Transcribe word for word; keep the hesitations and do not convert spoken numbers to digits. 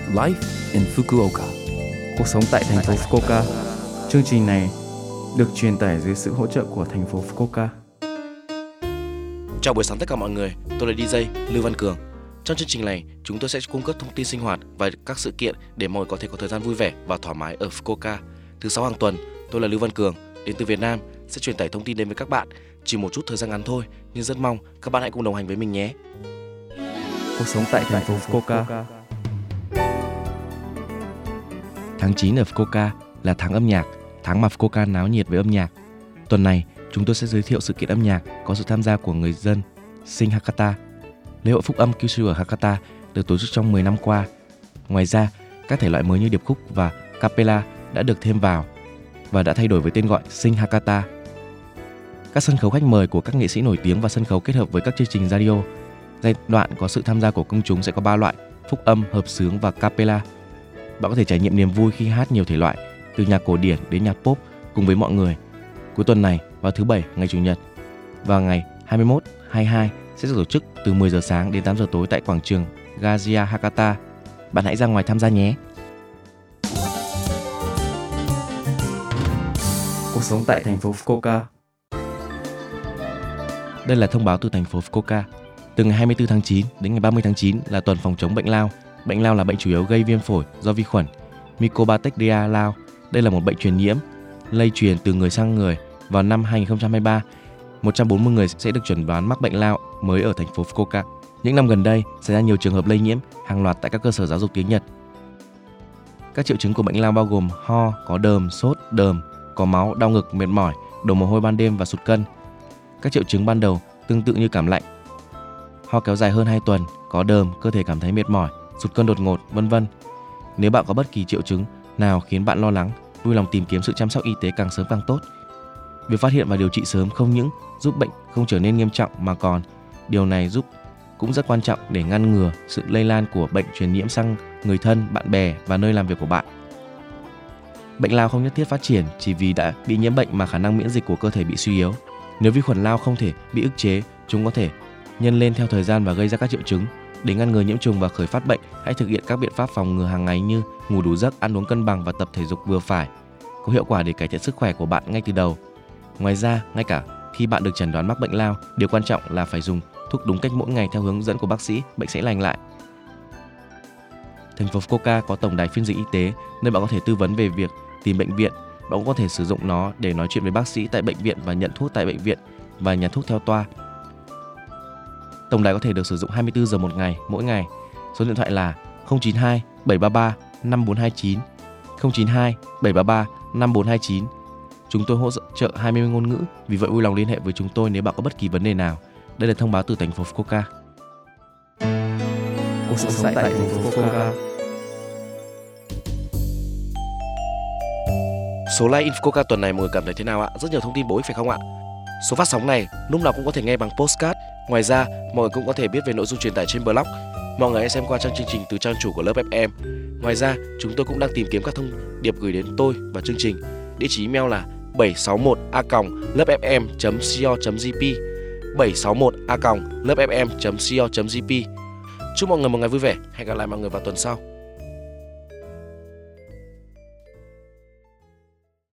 Life in Fukuoka. Cuộc sống tại thành phố Fukuoka. Chương trình này được truyền tải dưới sự hỗ trợ của thành phố Fukuoka. Chào buổi sáng tất cả mọi người, tôi là đi jay Lưu Văn Cường. Trong chương trình này, chúng tôi sẽ cung cấp thông tin sinh hoạt và các sự kiện để mọi người có thể có thời gian vui vẻ và thoải mái ở Fukuoka. Thứ sáu hàng tuần, tôi là Lưu Văn Cường, đến từ Việt Nam, sẽ truyền tải thông tin đến với các bạn. Chỉ một chút thời gian ngắn thôi, nhưng rất mong các bạn hãy cùng đồng hành với mình nhé. Cuộc sống tại thành phố Fukuoka. Tháng chín ở Fukuoka là tháng âm nhạc, tháng mà Fukuoka náo nhiệt với âm nhạc. Tuần này, chúng tôi sẽ giới thiệu sự kiện âm nhạc có sự tham gia của người dân Sing Hakata. Lễ hội Phúc âm Kyushu ở Hakata được tổ chức trong mười năm qua. Ngoài ra, các thể loại mới như điệp khúc và cappella đã được thêm vào và đã thay đổi với tên gọi Sing Hakata. Các sân khấu khách mời của các nghệ sĩ nổi tiếng và sân khấu kết hợp với các chương trình radio. Giai đoạn có sự tham gia của công chúng sẽ có ba loại: phúc âm, hợp xướng và cappella. Bạn có thể trải nghiệm niềm vui khi hát nhiều thể loại, từ nhạc cổ điển đến nhạc pop cùng với mọi người. Cuối tuần này, vào thứ Bảy, ngày Chủ nhật và ngày hai mươi mốt, hai mươi hai sẽ được tổ chức từ mười giờ sáng đến tám giờ tối tại quảng trường Gazia Hakata. Bạn hãy ra ngoài tham gia nhé. Cuộc sống tại thành phố Fukuoka. Đây là thông báo từ thành phố Fukuoka. Từ ngày hai mươi tư tháng chín đến ngày ba mươi tháng chín là tuần phòng chống bệnh lao. Bệnh lao là bệnh chủ yếu gây viêm phổi do vi khuẩn Mycobacteria lao. Đây là một bệnh truyền nhiễm, lây truyền từ người sang người. Vào năm hai không hai ba, một trăm bốn mươi người sẽ được chẩn đoán mắc bệnh lao mới ở thành phố Fukuoka. Những năm gần đây, xảy ra nhiều trường hợp lây nhiễm hàng loạt tại các cơ sở giáo dục tiếng Nhật. Các triệu chứng của bệnh lao bao gồm ho, có đờm, sốt, đờm, có máu, đau ngực, mệt mỏi, đổ mồ hôi ban đêm và sụt cân. Các triệu chứng ban đầu tương tự như cảm lạnh. Ho kéo dài hơn hai tuần, có đờm, cơ thể cảm thấy mệt mỏi, sụt cân đột ngột, vân vân. Nếu bạn có bất kỳ triệu chứng nào khiến bạn lo lắng, vui lòng tìm kiếm sự chăm sóc y tế càng sớm càng tốt. Việc phát hiện và điều trị sớm không những giúp bệnh không trở nên nghiêm trọng mà còn điều này giúp cũng rất quan trọng để ngăn ngừa sự lây lan của bệnh truyền nhiễm sang người thân, bạn bè và nơi làm việc của bạn. Bệnh lao không nhất thiết phát triển chỉ vì đã bị nhiễm bệnh mà khả năng miễn dịch của cơ thể bị suy yếu. Nếu vi khuẩn lao không thể bị ức chế, chúng có thể nhân lên theo thời gian và gây ra các triệu chứng. Để ngăn ngừa nhiễm trùng và khởi phát bệnh, hãy thực hiện các biện pháp phòng ngừa hàng ngày như ngủ đủ giấc, ăn uống cân bằng và tập thể dục vừa phải, có hiệu quả để cải thiện sức khỏe của bạn ngay từ đầu. Ngoài ra, ngay cả khi bạn được chẩn đoán mắc bệnh lao, điều quan trọng là phải dùng thuốc đúng cách mỗi ngày theo hướng dẫn của bác sĩ, bệnh sẽ lành lại. Thành phố Fukuoka có tổng đài phiên dịch y tế nơi bạn có thể tư vấn về việc tìm bệnh viện. Bạn cũng có thể sử dụng nó để nói chuyện với bác sĩ tại bệnh viện và nhận thuốc tại bệnh viện và nhà thuốc theo toa. Tổng đài có thể được sử dụng hai mươi tư giờ một ngày, mỗi ngày. Số điện thoại là không chín hai bảy ba ba năm bốn hai chín, không chín hai bảy ba ba năm bốn hai chín. Chúng tôi hỗ trợ hai mươi ngôn ngữ, vì vậy vui lòng liên hệ với chúng tôi nếu bạn có bất kỳ vấn đề nào. Đây là thông báo từ thành phố Fukuoka. Cuộc sống tại thành phố Fukuoka. Số Live in Fukuoka tuần này mọi người cảm thấy thế nào ạ? Rất nhiều thông tin bổ ích phải không ạ? Số phát sóng này lúc nào cũng có thể nghe bằng podcast. Ngoài ra, mọi người cũng có thể biết về nội dung truyền tải trên blog. Mọi người hãy xem qua trang chương trình từ trang chủ của lớp ép em. Ngoài ra, chúng tôi cũng đang tìm kiếm các thông điệp gửi đến tôi và chương trình. Địa chỉ email là bảy sáu một a còng lớp ép em chấm co chấm jp, bảy sáu một a còng lớp ép em chấm co chấm jp. Chúc mọi người một ngày vui vẻ. Hẹn gặp lại mọi người vào tuần sau.